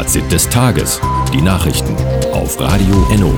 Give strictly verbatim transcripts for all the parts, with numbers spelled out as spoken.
Fazit des Tages. Die Nachrichten auf Radio Enno.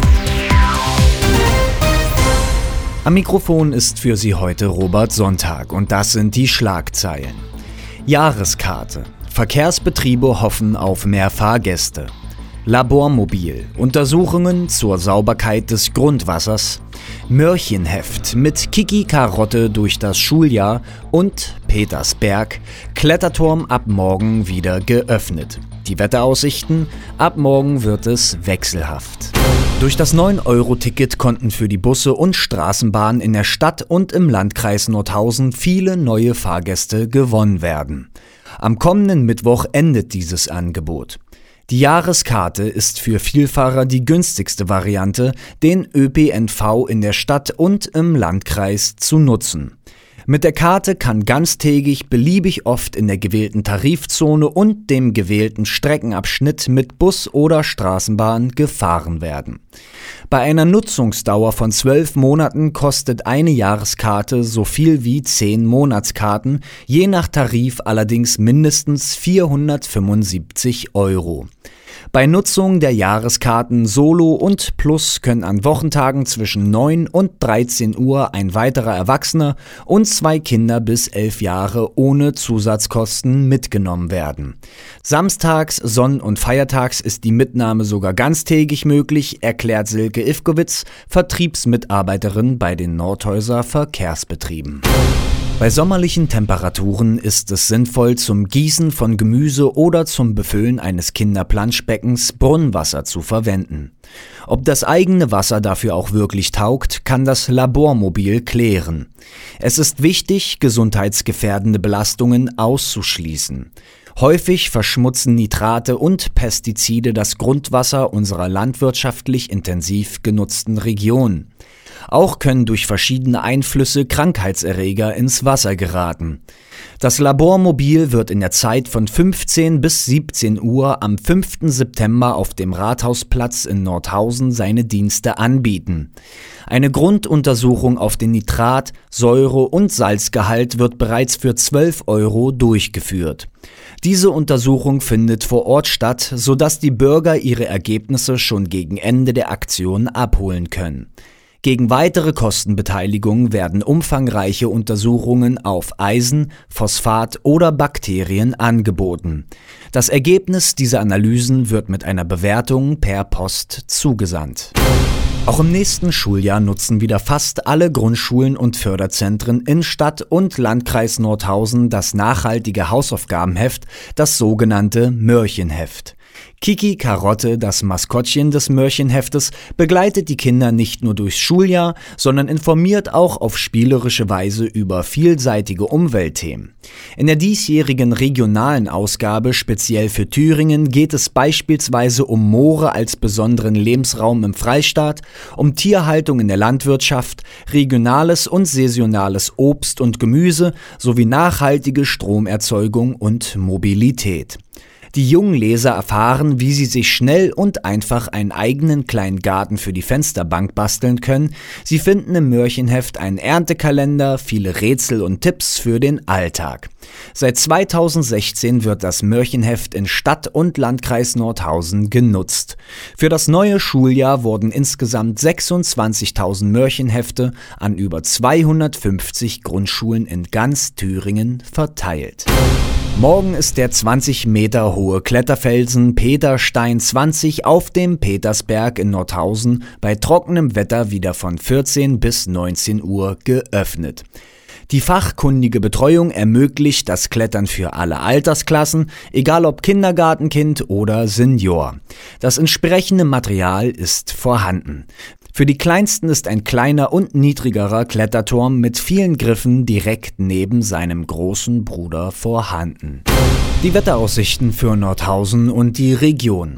Am Mikrofon ist für Sie heute Robert Sonntag und das sind die Schlagzeilen. Jahreskarte. Verkehrsbetriebe hoffen auf mehr Fahrgäste. Labormobil. Untersuchungen zur Sauberkeit des Grundwassers. Mörchenheft mit Kiki Karotte durch das Schuljahr und Petersberg. Kletterturm ab morgen wieder geöffnet. Die Wetteraussichten: ab morgen wird es wechselhaft. Durch das neun Euro Ticket konnten für die Busse und Straßenbahnen in der Stadt und im Landkreis Nordhausen viele neue Fahrgäste gewonnen werden. Am kommenden Mittwoch endet dieses Angebot. Die Jahreskarte ist für Vielfahrer die günstigste Variante, den Ö P N V in der Stadt und im Landkreis zu nutzen. Mit der Karte kann ganztägig beliebig oft in der gewählten Tarifzone und dem gewählten Streckenabschnitt mit Bus oder Straßenbahn gefahren werden. Bei einer Nutzungsdauer von zwölf Monaten kostet eine Jahreskarte so viel wie zehn Monatskarten, je nach Tarif allerdings mindestens vierhundertfünfundsiebzig Euro. Bei Nutzung der Jahreskarten Solo und Plus können an Wochentagen zwischen neun und dreizehn Uhr ein weiterer Erwachsener und zwei Kinder bis elf Jahre ohne Zusatzkosten mitgenommen werden. Samstags, Sonn- und Feiertags ist die Mitnahme sogar ganztägig möglich, erklärt Silke Ifkowitz, Vertriebsmitarbeiterin bei den Nordhäuser Verkehrsbetrieben. Bei sommerlichen Temperaturen ist es sinnvoll, zum Gießen von Gemüse oder zum Befüllen eines Kinderplanschbeckens Brunnenwasser zu verwenden. Ob das eigene Wasser dafür auch wirklich taugt, kann das Labormobil klären. Es ist wichtig, gesundheitsgefährdende Belastungen auszuschließen. Häufig verschmutzen Nitrate und Pestizide das Grundwasser unserer landwirtschaftlich intensiv genutzten Region. Auch können durch verschiedene Einflüsse Krankheitserreger ins Wasser geraten. Das Labormobil wird in der Zeit von fünfzehn bis siebzehn Uhr am fünften September auf dem Rathausplatz in Nordhausen seine Dienste anbieten. Eine Grunduntersuchung auf den Nitrat-, Säure- und Salzgehalt wird bereits für zwölf Euro durchgeführt. Diese Untersuchung findet vor Ort statt, sodass die Bürger ihre Ergebnisse schon gegen Ende der Aktion abholen können. Gegen weitere Kostenbeteiligung werden umfangreiche Untersuchungen auf Eisen, Phosphat oder Bakterien angeboten. Das Ergebnis dieser Analysen wird mit einer Bewertung per Post zugesandt. Auch im nächsten Schuljahr nutzen wieder fast alle Grundschulen und Förderzentren in Stadt und Landkreis Nordhausen das nachhaltige Hausaufgabenheft, das sogenannte Mörchenheft. Kiki Karotte, das Maskottchen des Mörchenheftes, begleitet die Kinder nicht nur durchs Schuljahr, sondern informiert auch auf spielerische Weise über vielseitige Umweltthemen. In der diesjährigen regionalen Ausgabe speziell für Thüringen geht es beispielsweise um Moore als besonderen Lebensraum im Freistaat, um Tierhaltung in der Landwirtschaft, regionales und saisonales Obst und Gemüse sowie nachhaltige Stromerzeugung und Mobilität. Die jungen Leser erfahren, wie sie sich schnell und einfach einen eigenen kleinen Garten für die Fensterbank basteln können. Sie finden im Mörchenheft einen Erntekalender, viele Rätsel und Tipps für den Alltag. Seit zweitausendsechzehn wird das Mörchenheft in Stadt und Landkreis Nordhausen genutzt. Für das neue Schuljahr wurden insgesamt sechsundzwanzigtausend Mörchenhefte an über zweihundertfünfzig Grundschulen in ganz Thüringen verteilt. Morgen ist der zwanzig Meter hohe Kletterfelsen Peterstein zwanzig auf dem Petersberg in Nordhausen bei trockenem Wetter wieder von vierzehn bis neunzehn Uhr geöffnet. Die fachkundige Betreuung ermöglicht das Klettern für alle Altersklassen, egal ob Kindergartenkind oder Senior. Das entsprechende Material ist vorhanden. Für die Kleinsten ist ein kleiner und niedrigerer Kletterturm mit vielen Griffen direkt neben seinem großen Bruder vorhanden. Die Wetteraussichten für Nordhausen und die Region.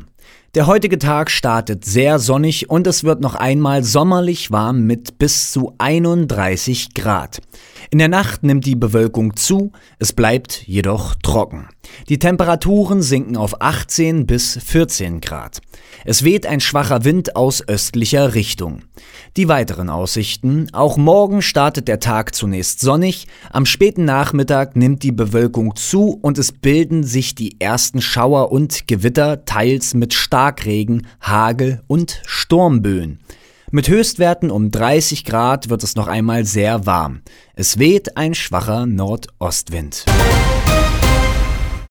Der heutige Tag startet sehr sonnig und es wird noch einmal sommerlich warm mit bis zu einunddreißig Grad. In der Nacht nimmt die Bewölkung zu, es bleibt jedoch trocken. Die Temperaturen sinken auf achtzehn bis vierzehn Grad. Es weht ein schwacher Wind aus östlicher Richtung. Die weiteren Aussichten: Auch morgen startet der Tag zunächst sonnig, am späten Nachmittag nimmt die Bewölkung zu und es bilden sich die ersten Schauer und Gewitter, teils mit Starkregen, Hagel und Sturmböen. Mit Höchstwerten um dreißig Grad wird es noch einmal sehr warm. Es weht ein schwacher Nordostwind.